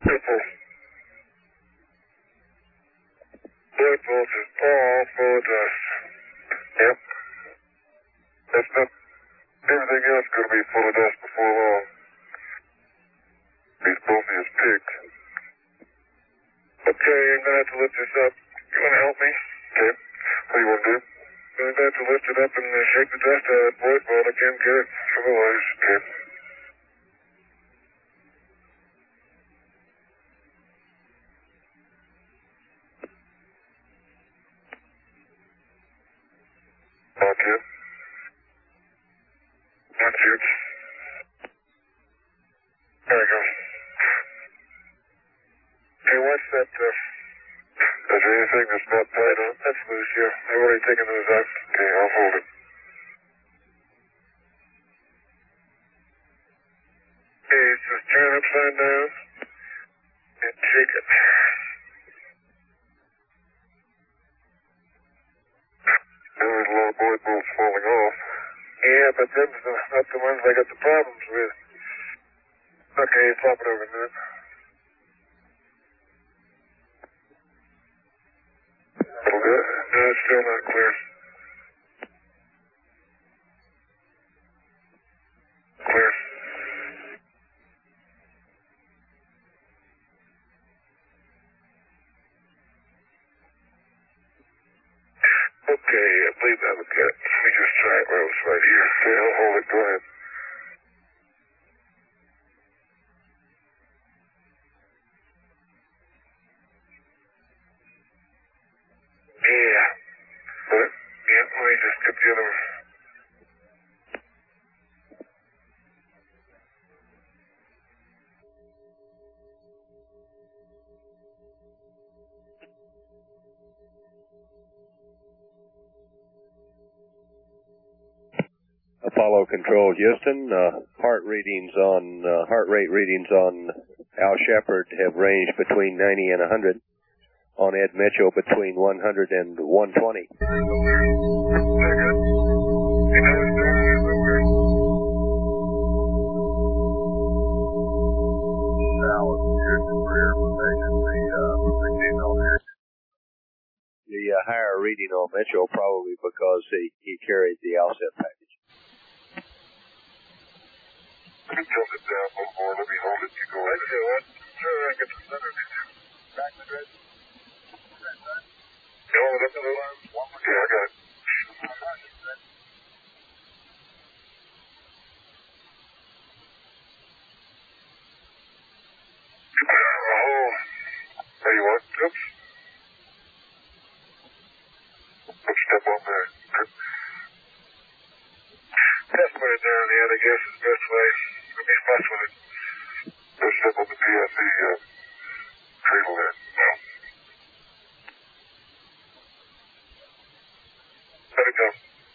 Triple. White balls is all full of dust. Yep. That's not, everything else is going to be full of dust before long. These both of his pigs. Okay, I'm going to have to lift this up. You want to help me? Okay. What do you want to do? I'm going to have to lift it up and shake the dust out of that white ball. I can't get it. Otherwise, okay. Okay. That's it. There we go. Hey, what's that, is there anything that's not tied on? That's loose, yeah. I've already taken those out. Okay, I'll hold it. Okay, just turn it upside down and shake it. There's a lot of board bolts falling off. Yeah, but them's not the ones I got the problems with. Okay, flop it over a minute. That'll do it. No, it's still not clear. Clear. Okay, I believe that would get it. Let me just try it while it's right here. Okay, I'll hold it. Go ahead. Yeah. But, yeah, let me just get the other one. Apollo Control Houston, heart rate readings on Al Shepard have ranged between 90 and 100. On Ed Mitchell between 100 and 120. The higher reading on Mitchell probably because he carried the Alset package. Let me tilt it down a little more. Let me hold it. You go ahead. Okay, what? Sure, I get the center of it. Back the red. You hold it up a little? Yeah, I got it. Oh, there you are. Oops. Let's step on there. Just put it there on the end, I guess, is the best way. Let me mess with it. Just step on the PSE cradle there. No. Let it go.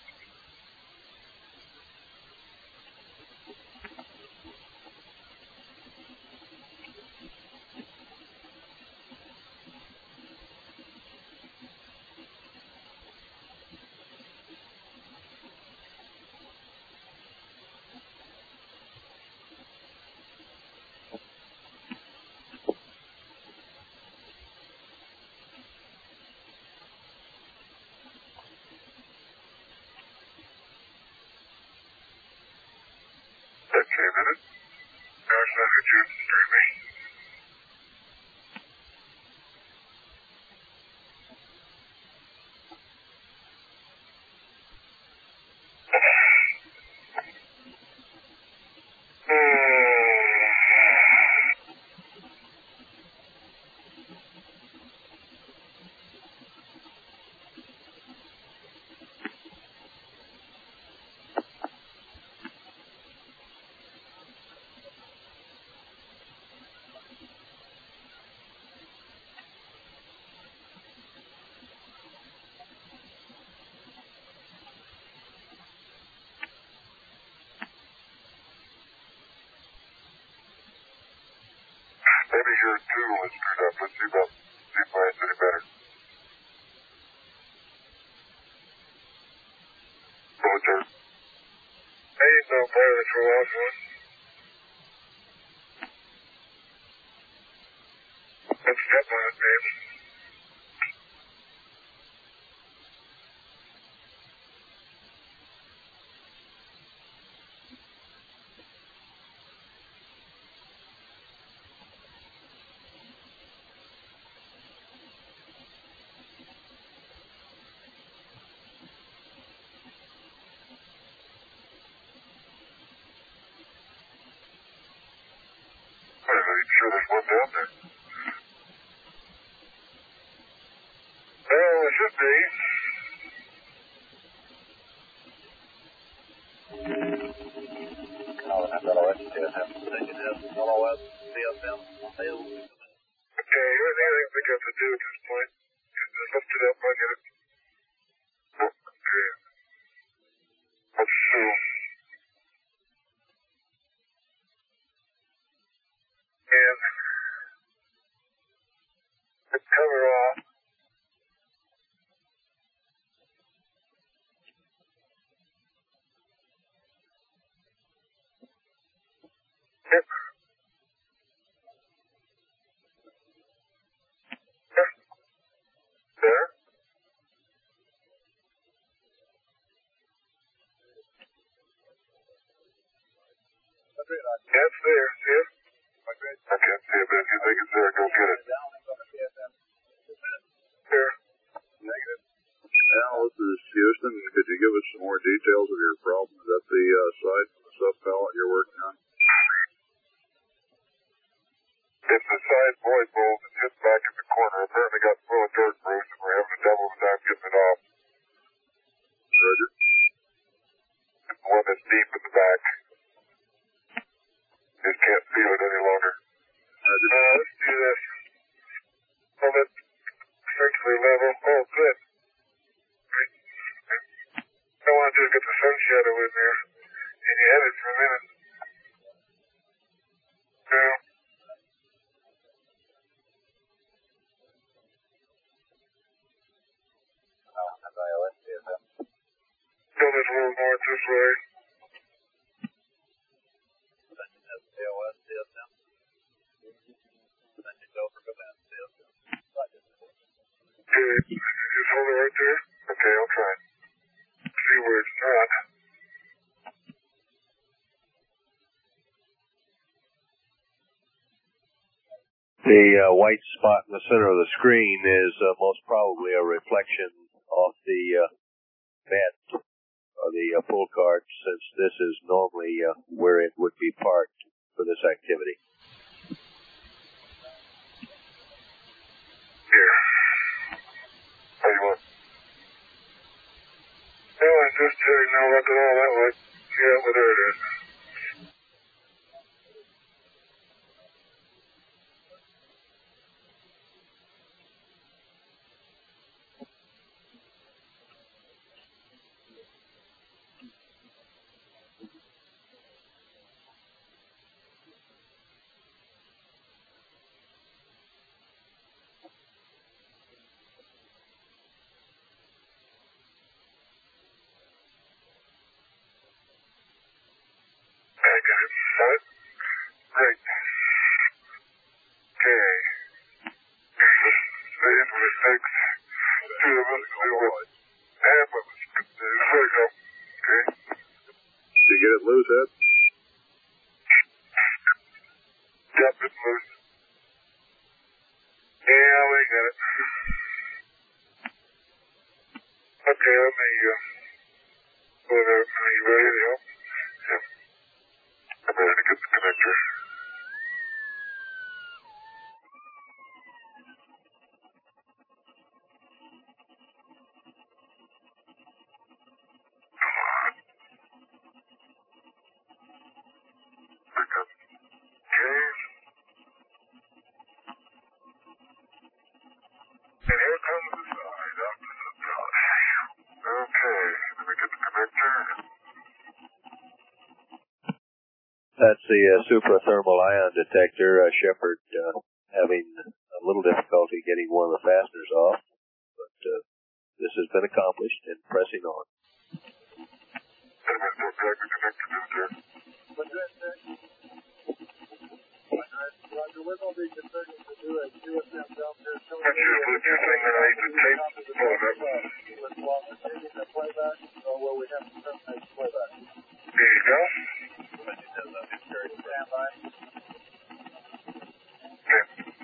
Okay, a minute. Now it's not good. Straight me. Maybe your tool is screwed up. Let's see if it's any better. Pull it there. Ain't no pilot for last one. Let's step on it, babe. I'm sure there's one down there. Well, it should be. Okay, anything we got to do at this point? Just lift it up, I get it. Okay. Let's see. And the cover off. Yep. Yep. There. Yeah, it's there. See it? I can't see it, but if you think it's there, go get it. There. Negative. Al, this is Houston. Could you give us some more details of your problem? Is that the side from the sub-pallet you're working on? It's the side void bolt that hits back in the corner. Apparently got full of dirt, Bruce, and we're having a devil of a time getting it off. Roger. It's the one that's deep in the back. Just can't feel it any longer. Roger. Let's do this. Hold it strictly level. Oh, good. All I want to do is get the sun shadow in there. And you had it for a minute. Yeah. Go this little north this way. Okay, just hold it right there. Okay, I'll try it. See where it's not. The white spot in the center of the screen is most probably a reflection of the vent or the pull card, since this is normally where it would be parked for this activity. Here. How you want? No, I just now left it all that way. Yeah, well, there it is. I got it. Got it? Great. Okay. These mistakes. Two of us do what half of us could do. There you go. Okay. Did you get it loose, Ed? Yep, it's loose. Yeah, we got it. Okay, let me pull it out. Are you ready to help? Yep. I'm ready to get the connector. Okay. And here comes the side up to the top. Okay, let me get the connector. That's the suprathermal ion detector. Shepard having a little difficulty getting one of the fasteners off, but this has been accomplished and pressing on. There's no drag the connector in there. Roger, we're going to be continuing to do a QSM down here. Put your finger underneath the tape. Pull it up. While receiving the playback, or will we have to terminate the playback? There you go. Stand by. Okay.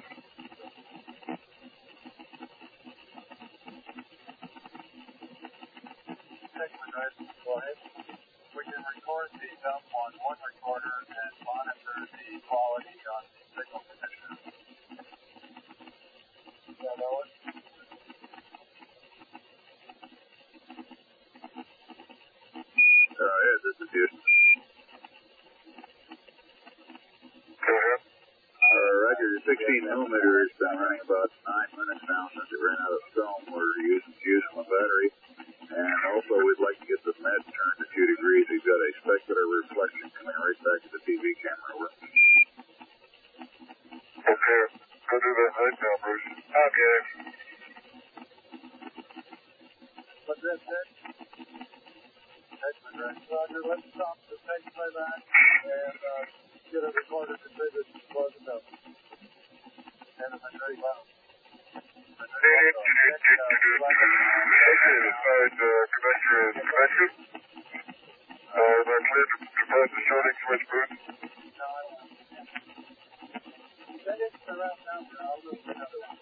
Segment, right? Go ahead. We can record the dump on one recorder and monitor the quality on the signal conditioner. Is that Owen? Yeah, this is Houston. Go ahead. Roger, the 16 millimeter has been running about 9 minutes now since it ran out of film. We're using the battery. And also, we'd like to get the med turned to 2 degrees. We've got a specular reflection coming right back to the TV camera. Okay. Go do that right now, Bruce. Okay. What's that, Dick? Excellent, right. Roger, let's stop the tape playback and get a recorder to say that it's close enough. And it's very loud. Okay, the side connector is connected. Is that clear to press the shorting switch, Bruce? No, I don't. Send it to the route number. I'll move another one.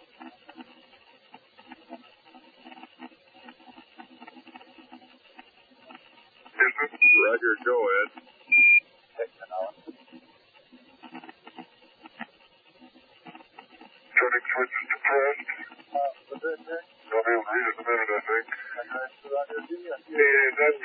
Roger, go ahead. Shorting switch is depressed. I'll be able to read it in a minute, I think. Yeah, that's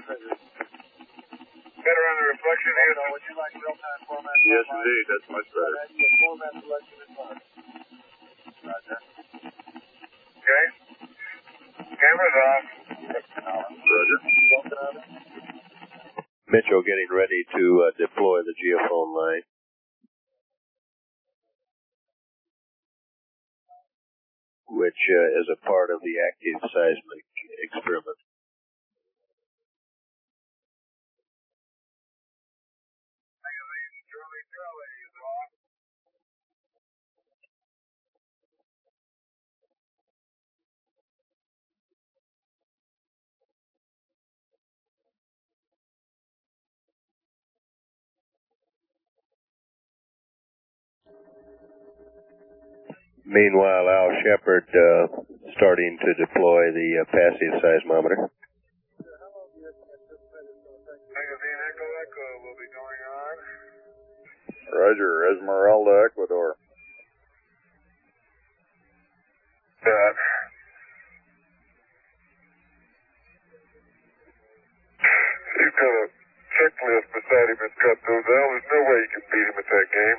better on the reflection here. Would you like real-time format? Yes, indeed. That's much better. The format selection is fine. Roger. Okay. Camera's off. Roger. Mitchell getting ready to deploy the geophone line. Which is a part of the active seismic experiment. Meanwhile, Al Shepard starting to deploy the passive seismometer. Magazine Echo Echo will be going on. Roger, Esmeralda, Ecuador. He's got a checklist beside him that's got those. There's no way you can beat him at that game.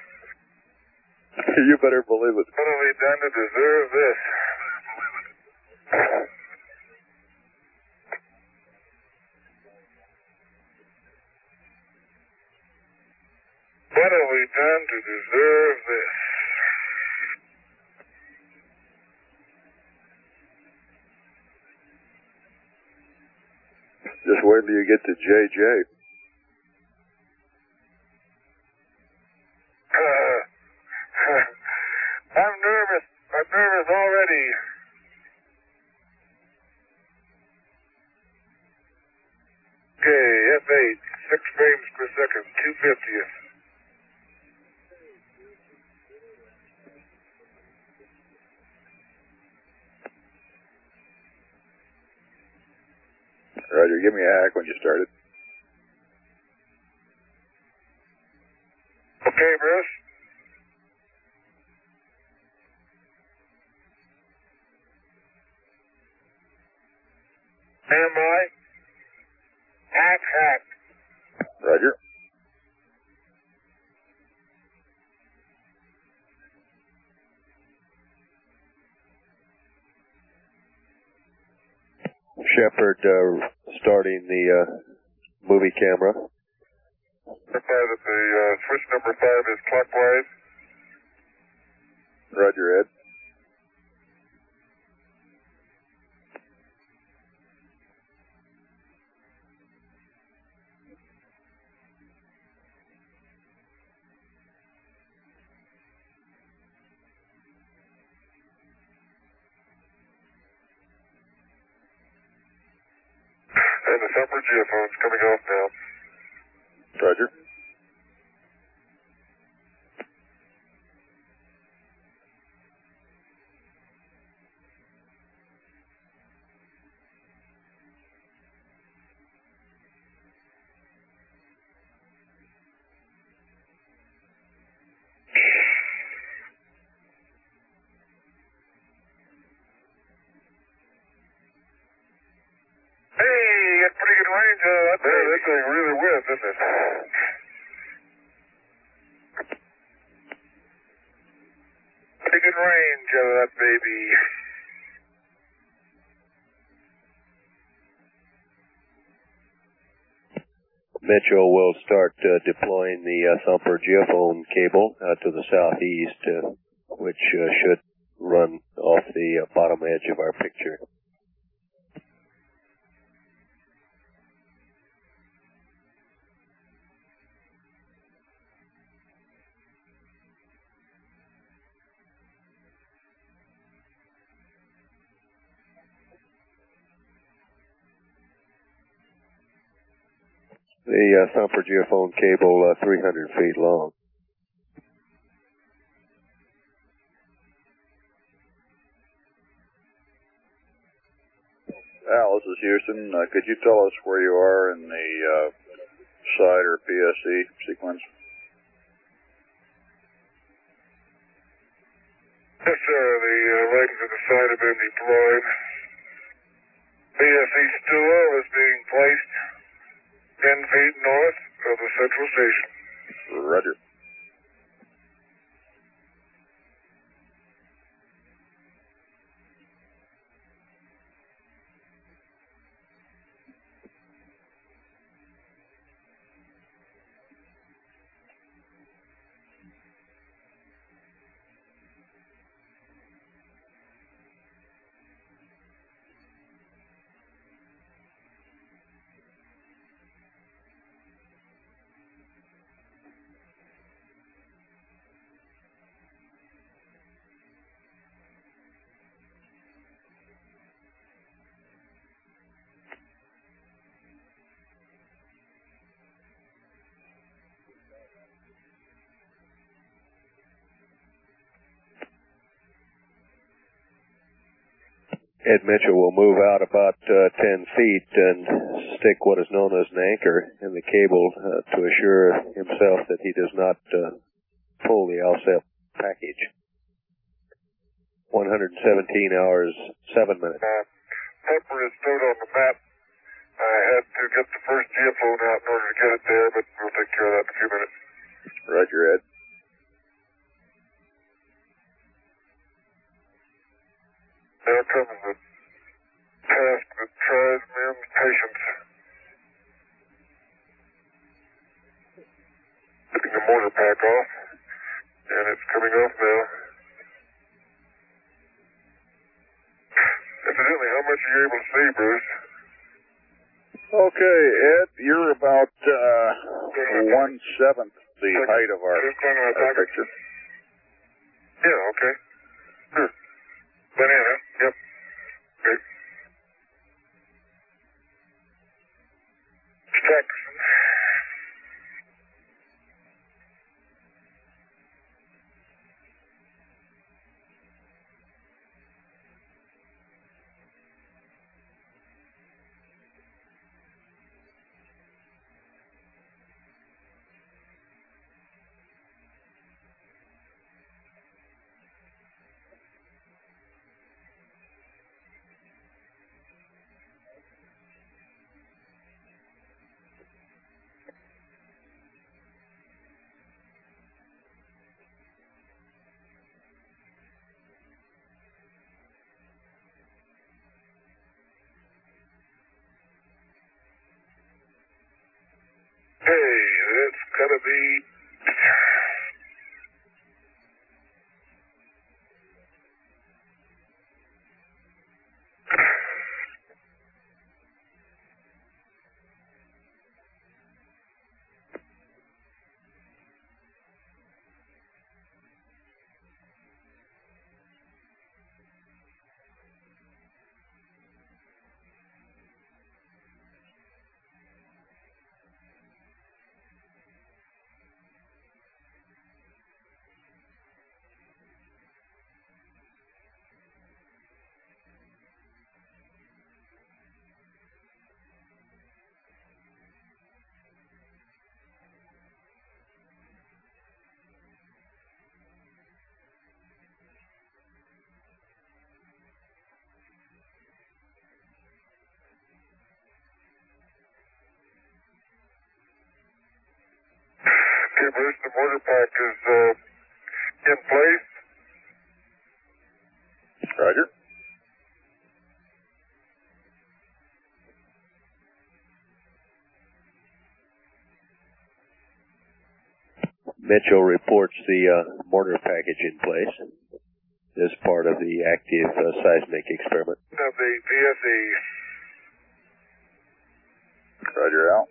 You better believe it. What have we done to deserve this? What have we done to deserve this? Just wait till you get to JJ. I'm nervous. I'm nervous already. Okay, F8, 6 frames per second, 2/50th. Roger, give me a hack when you started. Okay, Bruce. Stand by. Hack. Roger. Shepard starting the movie camera. Verify that the switch number 5 is clockwise. Roger, Ed. And the Thumper geophone's coming off now. Roger. Hey, you got pretty good range out of that. Man, this thing really whipped, isn't it? Pretty good range out of that baby. Metro will start deploying the Thumper geophone cable to the southeast, which should run off the bottom edge of our picture. The Thumper geophone cable, 300 feet long. Al, this is Houston. Could you tell us where you are in the side or PSE sequence? Yes, sir. The legs of the side have been deployed. PSE stool is being placed 10 feet north of the central station. Roger. Ed Mitchell will move out about 10 feet and stick what is known as an anchor in the cable to assure himself that he does not pull the LSEP package. 117 hours, 7 minutes. Thumper is stood on the map. I had to get the first geophone out in order to get it there, but we'll take care of that in a few minutes. Roger, Ed. Now comes the task that tries men's patience. Getting the mortar pack off, and it's coming off now. Incidentally, how much are you able to see, Bruce? Okay, Ed, you're about 1/7 the height of our picture. Yeah, okay. Banana, yep. Okay. Jackson. Hey, that's gotta be... Okay, Bruce, the mortar pack is in place. Roger. Mitchell reports the mortar package in place as part of the active seismic experiment. Of the VSE. Roger, Al.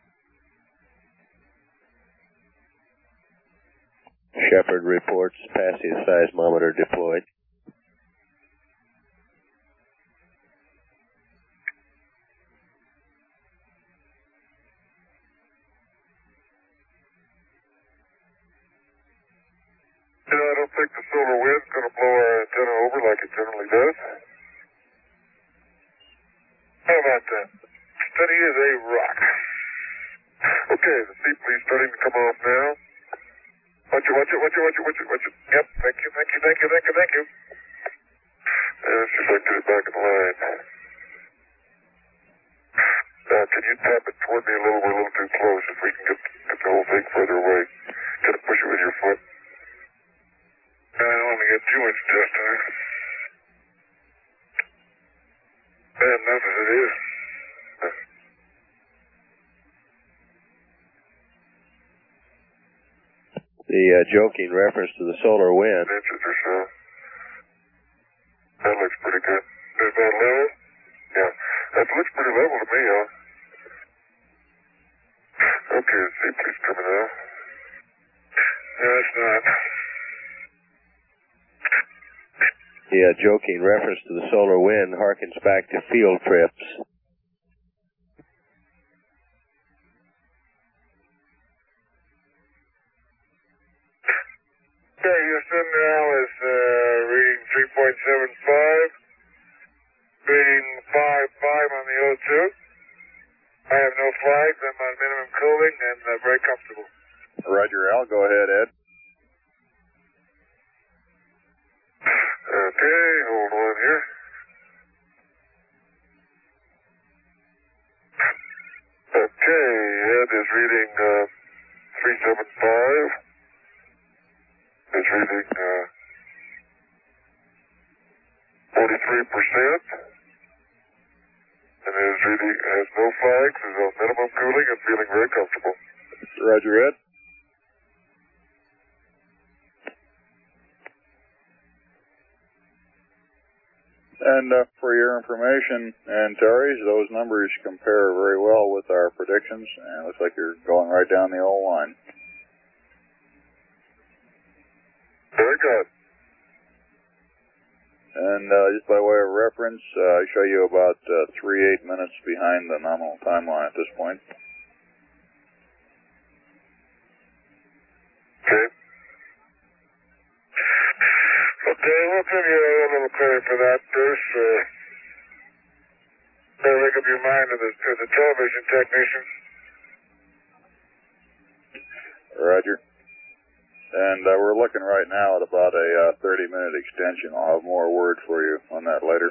Shepard reports passive seismometer deployed. You know, I don't think the solar wind's going to blow our antenna over like it generally does. How about that? Steady as a rock. Okay, the seatbelt's starting to come off now. Watch it. Yep, thank you. And she's like to get back in line. Now, can you tap it toward me a little? We're a little too close. If we can get the whole thing further away. Kind of push it with your foot. I only get 2 inch test on it. Bad enough as it is. The joking reference to the solar wind. Inches or so. That looks pretty good. Is that level? Yeah. That looks pretty level to me, huh? Okay, the seatbelt's coming out. No, it's not. The joking reference to the solar wind harkens back to field trips. Okay, Houston now is reading 3.75, reading 5.5 on the O2. I have no flags. I'm on minimum cooling and very comfortable. Roger, Al. Go ahead, Ed. Okay, hold on here. Okay, Ed is reading 375. It's reading 43%. And is reading has no flags, is on minimum cooling and feeling very comfortable. Roger, Ed. And for your information, and Terry's, those numbers compare very well with our predictions, and it looks like you're going right down the old line. Very good. And just by way of reference, I show you about 3-8 minutes behind the nominal timeline at this point. Okay. Okay, we'll give you a little credit for that, Bruce. Better make up your mind to the television technician. Roger. And we're looking right now at about a 30-minute extension. I'll have more word for you on that later.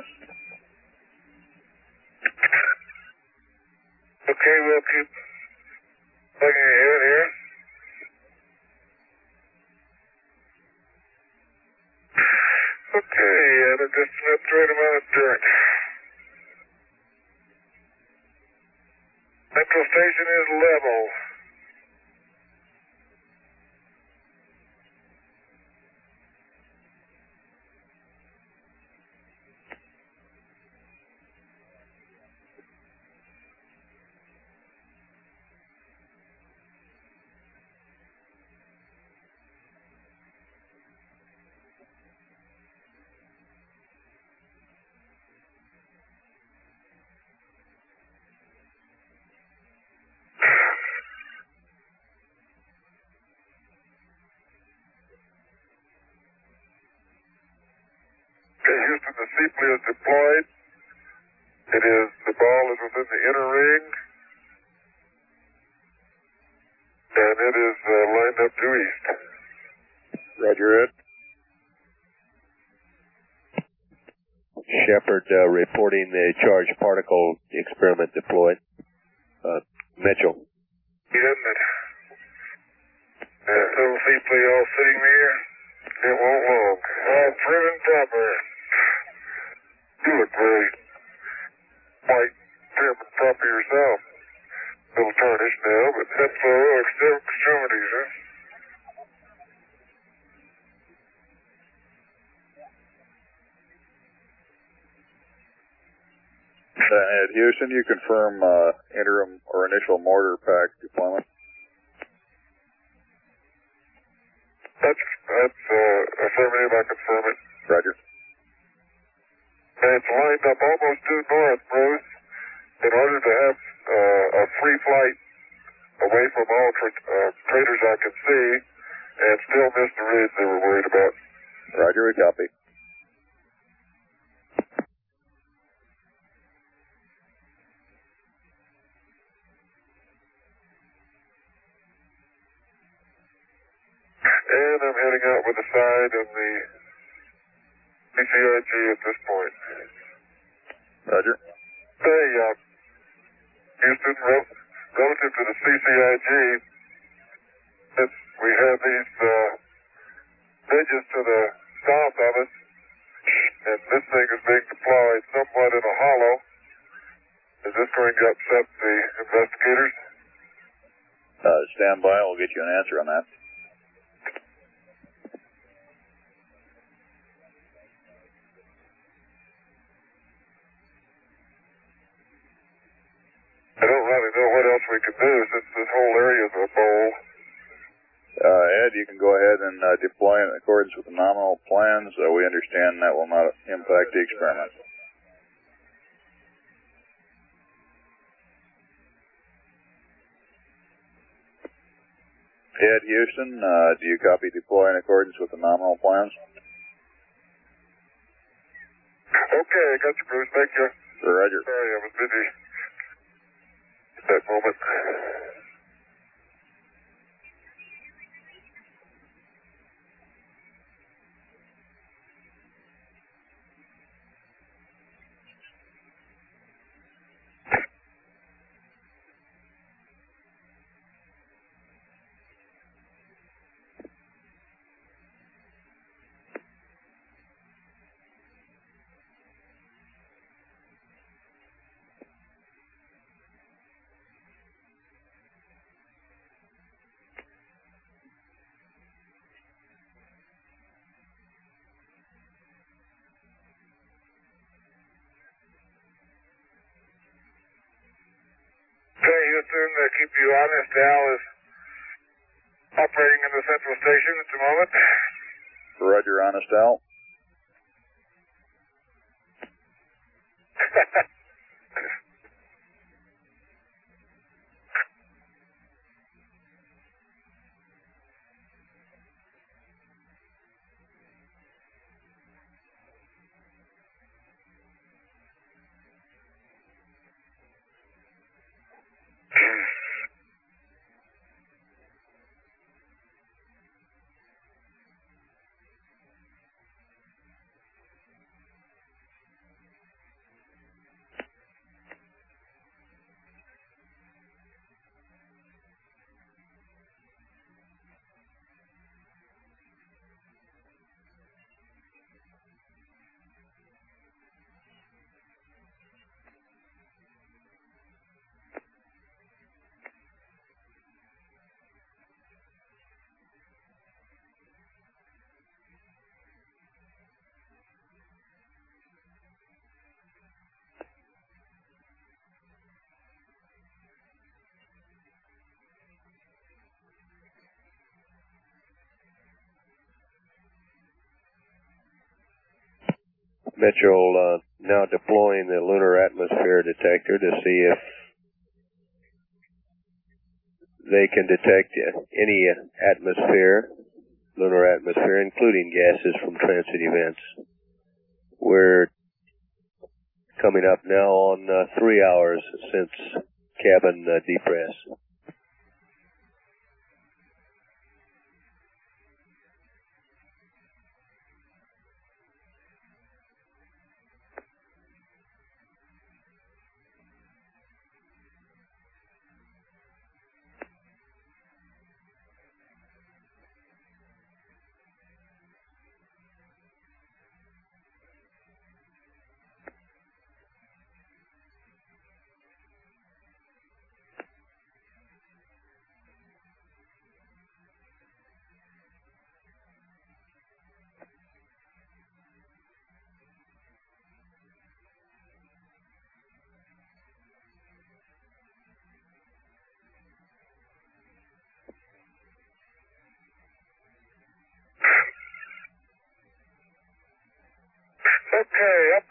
Okay, we'll keep plugging ahead here. Okay, just about the right amount of dirt. Central station is level. Houston, the seatbelt is deployed. The ball is within the inner ring. And it is lined up due east. Roger, Ed. Shepard reporting the charged particle experiment deployed. Mitchell. Isn't it? deeply all sitting there. It won't long. Prim and proper. You look very white, prim and proper yourself. A little tarnished now, but head flow, extremities, huh? At Houston, you confirm interim or initial mortar pack deployment? That's affirmative. I confirm it. Roger. And it's lined up almost due north, Bruce, in order to have a free flight away from all craters I can see, and still miss the ridge they were worried about. Roger, we copy. And I'm heading out with the side and the CCIG at this point. Roger. Hey, Houston, relative to the CCIG, since we have these ridges to the south of us, and this thing is being deployed somewhat in a hollow, is this going to upset the investigators? Stand by, we'll get you an answer on that. I don't really know what else we can do since this whole area is a bowl. Ed, you can go ahead and deploy in accordance with the nominal plans. We understand that will not impact the experiment. Ed, Houston, do you copy deploy in accordance with the nominal plans? Okay, I got you, Bruce. Thank you. Roger. Sorry, I was busy at that moment. Okay, Houston, keep you honest. Al is operating in the central station at the moment. Roger, honest Al. Mitchell now deploying the lunar atmosphere detector to see if they can detect any atmosphere, lunar atmosphere, including gases from transit events. We're coming up now on 3 hours since cabin depress.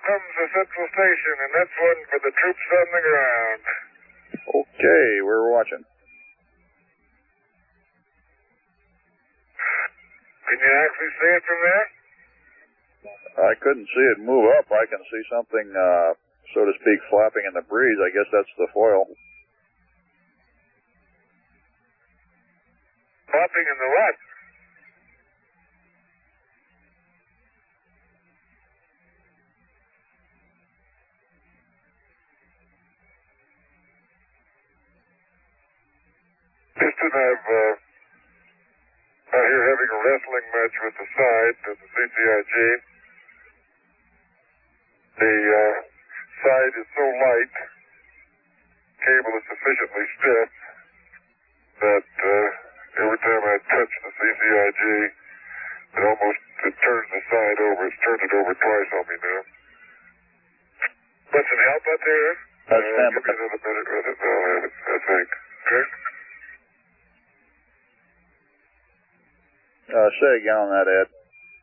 comes the central station, and that's one for the troops on the ground. Okay, we're watching. Can you actually see it from there? I couldn't see it move up. I can see something, so to speak, flapping in the breeze. I guess that's the foil. Flapping in the what? Houston, I'm out here having a wrestling match with the side of the CCIG. The side is so light, cable is sufficiently stiff that every time I touch the CCIG, it turns the side over. It's turned it over twice on me now. Want some help out there? Give me another minute with it. I'll have it, I think. Okay? Say again on that, Ed.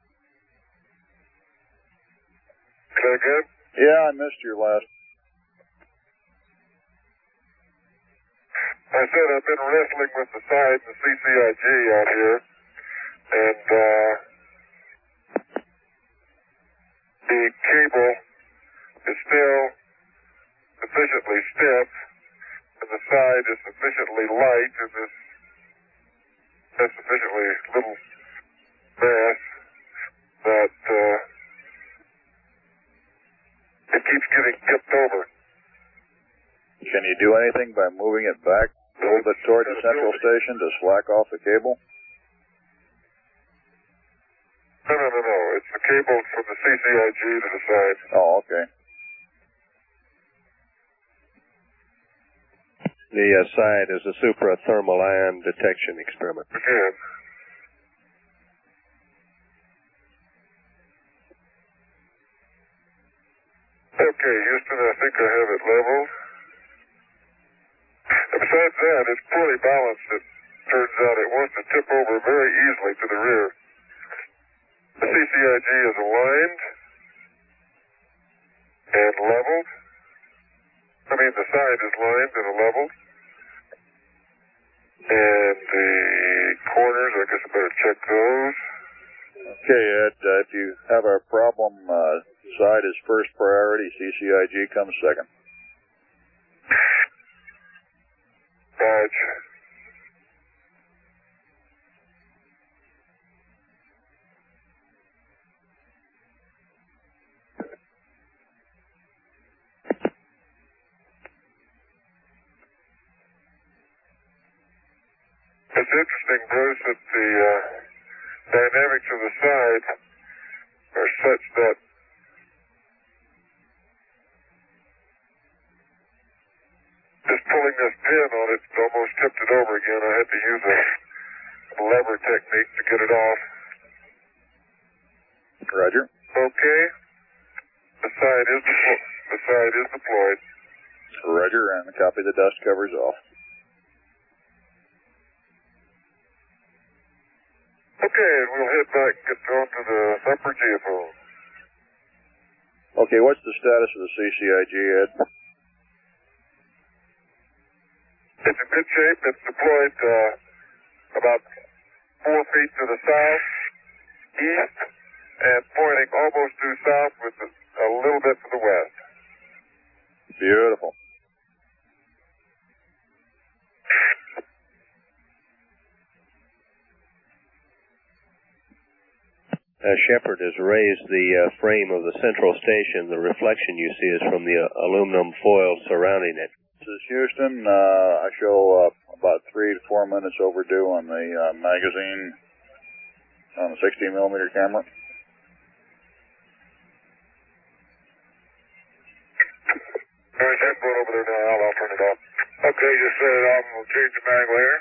Is that good? Yeah, I missed your last. I said I've been wrestling with the side and the CCIG out here, and the cable is still sufficiently stiff, and the side is sufficiently light, and this has sufficiently little mass that it keeps getting tipped over. Can you do anything by moving it back a little bit toward the central station to slack off the cable? No. It's the cable from the CCIG to the side. Oh, okay. The side is a suprathermal ion detection experiment. Again. Okay, Houston, I think I have it leveled. And besides that, it's poorly balanced. It turns out it wants to tip over very easily to the rear. The CCIG is aligned and leveled. The side is lined and leveled. And the corners, I guess I better check those. Okay, Ed, if you have a problem, side is first priority, CCIG comes second. Roger. It's interesting, Bruce, that the dynamics of the side are such that just pulling this pin on it almost tipped it over again. I had to use a lever technique to get it off. Roger. Okay. The side is deployed. Roger, and copy the dust covers off. Okay, and we'll head back and get on to the upper geophone. Okay, what's the status of the CCIG, Ed? It's in good shape. It's deployed about 4 feet to the south, east, and pointing almost due south with a little bit to the west. Beautiful. Shepard has raised the frame of the central station. The reflection you see is from the aluminum foil surrounding it. This is Houston. I show about 3 to 4 minutes overdue on the magazine on the 16mm camera. Alright, I'm going over there now. I'll turn it off. Okay, just set it off and we'll change the mag later.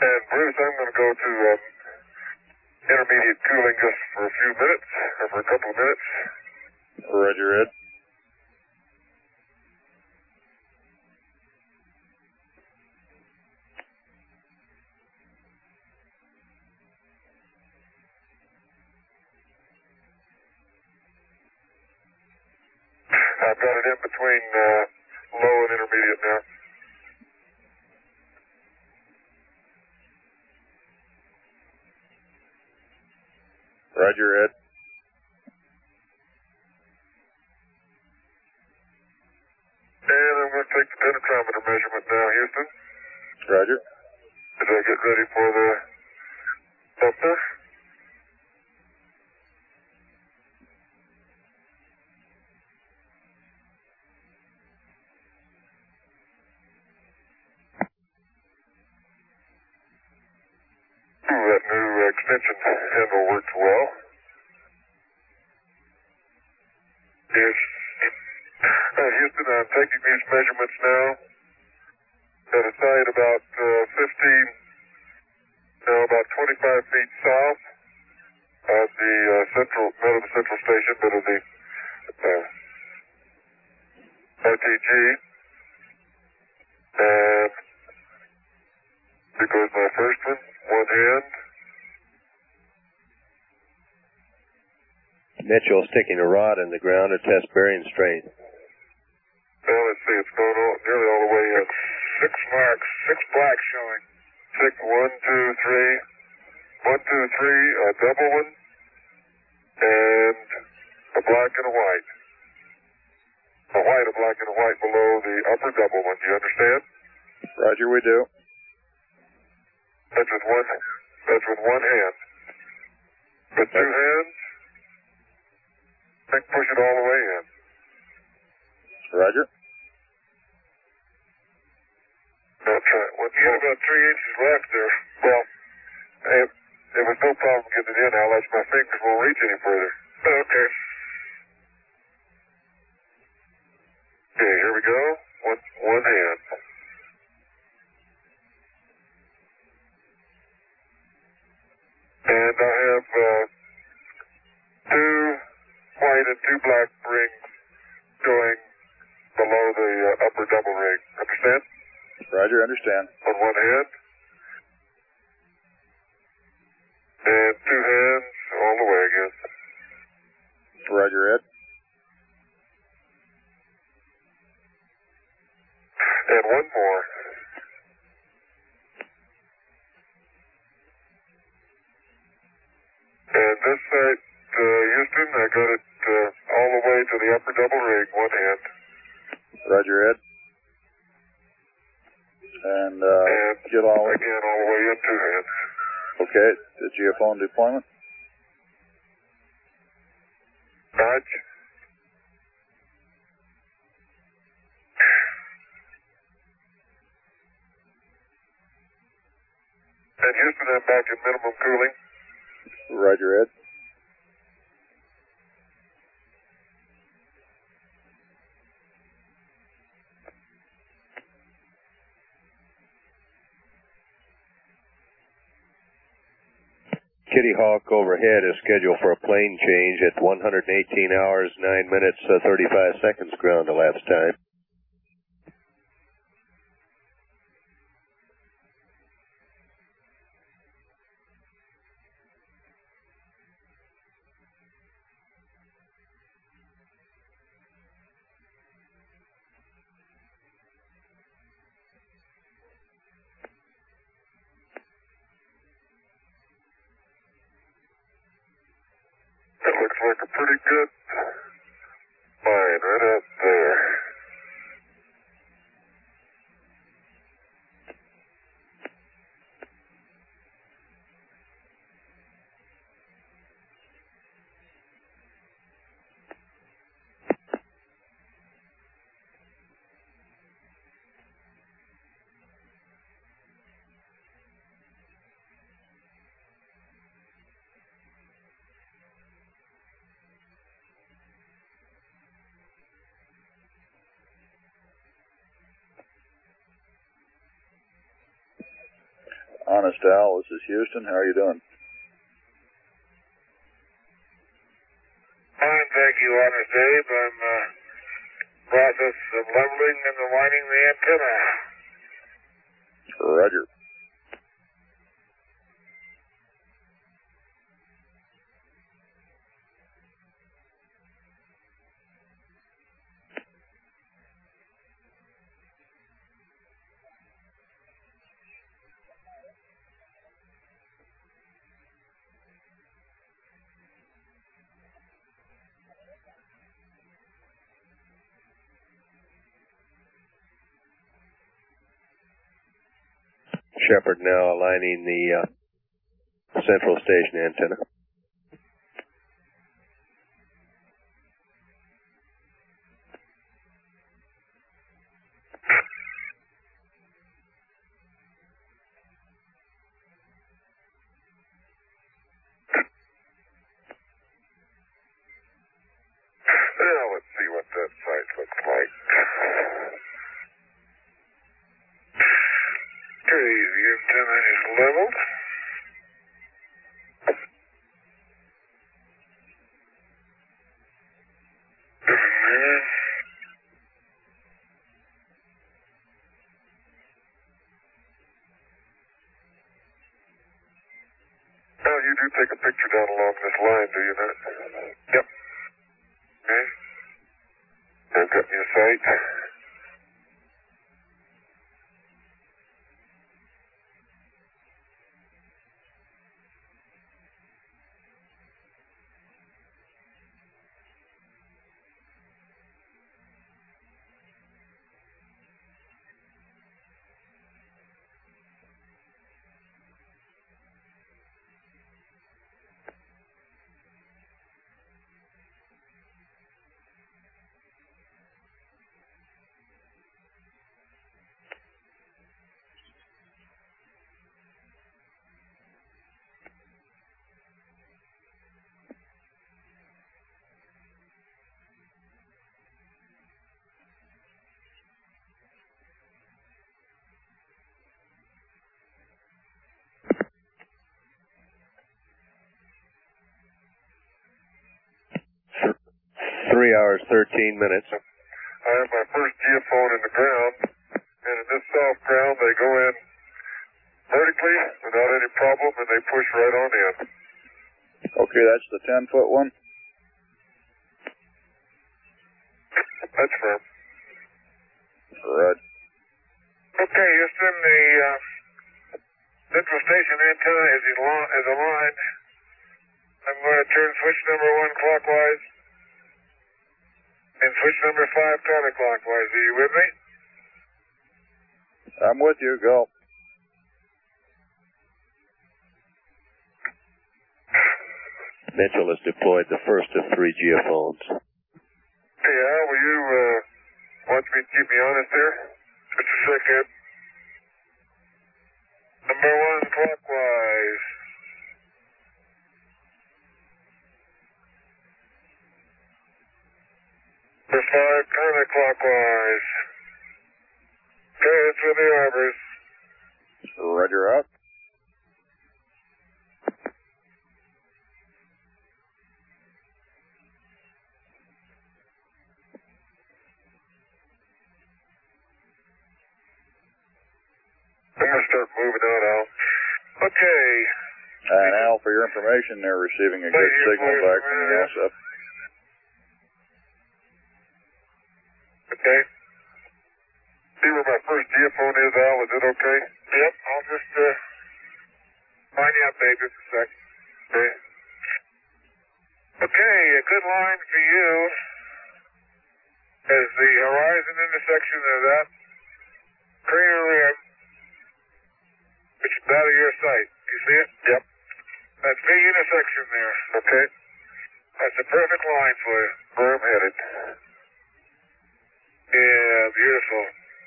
And Bruce, I'm going to go to intermediate cooling just for a few minutes, or for a couple of minutes. Roger, Ed. I've got it in between low and intermediate now. Roger, Ed. And I'm going to take the penetrometer measurement now, Houston. Roger. As I get ready for the bumper. That new extension handle works well. Yes. Houston, I'm taking these measurements now at a site about 25 feet south of the not of the central station, but of the RTG. And there goes my first one hand. Mitchell sticking a rod in the ground to test bearing strength. Well, let's see, it's going nearly all the way in. 6 marks, 6 blacks showing. 6, 1, 2, 3. 1, 2, 3, a double one, and a black and a white. A white, a black, and a white below the upper double one. Do you understand? Roger, we do. That's with one hand. With 2 hands, I think push it all the way in. Roger. Okay. Well, you had about 3 inches left there. Well, there was no problem getting it in. I'll let my fingers won't reach any further. Okay. Okay, here we go. One hand. And I have 2 white and 2 black rings going below the upper double ring. Understand? Roger, understand. On one hand. And 2 hands all the way again. Roger, Ed. And one more. And this side, Houston, I got it all the way to the upper double ring, one hand. Roger, Ed. And get all again all the way in 2 hands. Okay, the geophone deployment. Dodge. And Houston, I'm back at minimum cooling. Roger, Ed. Kitty Hawk overhead is scheduled for a plane change at 118 hours, 9 minutes, 35 seconds ground elapsed time. That looks like a pretty good line right up there. Honest Al, this is Houston. How are you doing? Fine, thank you, Honest Dave. I'm process of leveling and aligning the antenna. Roger. Shepherd now aligning the central station antenna. Well, let's see what that site looks like. Okay, the antenna is leveled. Now, you do take a picture down along this line, do you not? Yep. Okay. I've got your site. Three hours, 13 minutes. I have my first geophone in the ground, and in this soft ground, they go in vertically without any problem, and they push right on in. Okay, that's the 10-foot one? That's firm. Right. Okay, Houston, the central station antenna is aligned. I'm going to turn switch number 1 clockwise and switch number 5 counterclockwise. Are you with me? I'm with you. Go. Mitchell has deployed the first of 3 geophones. Hey, Al, will you want me to keep me honest there? Just a second. Number 1 clockwise. Number 5 counterclockwise. Okay, it's with the arbors. Roger out. I'm going to start moving out, Al. Okay. And Al, for your information, they're receiving a good signal back from the ASAP. Okay. See where my first geophone is, Al? Is it okay? Yep. I'll just find you out, babe, just a sec. Okay. Okay, a good line for you is the horizon intersection of that crater rim, which is out of your sight. You see it? Yep. That big intersection there, okay? That's a perfect line for you, where I'm headed. Yeah, beautiful.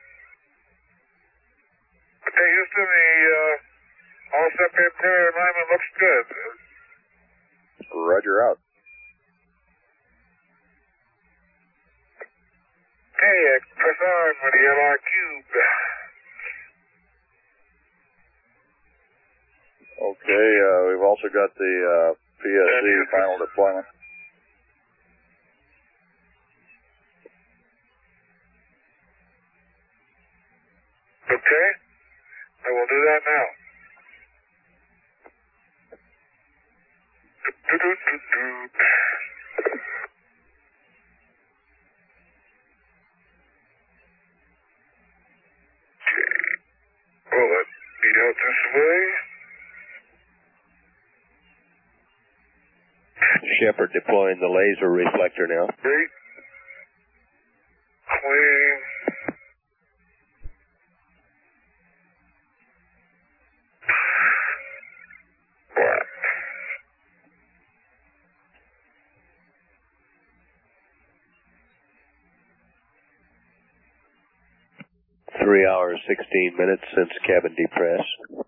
Okay, Houston, the all-step antenna alignment looks good. Roger out. Okay, press on with the LR cube. Okay, we've also got the PSC final deployment. Okay, I will do that now. Well, let me out this way. Shepard deploying the laser reflector now. Great. Clean. Black. 3 hours, 16 minutes since cabin depress.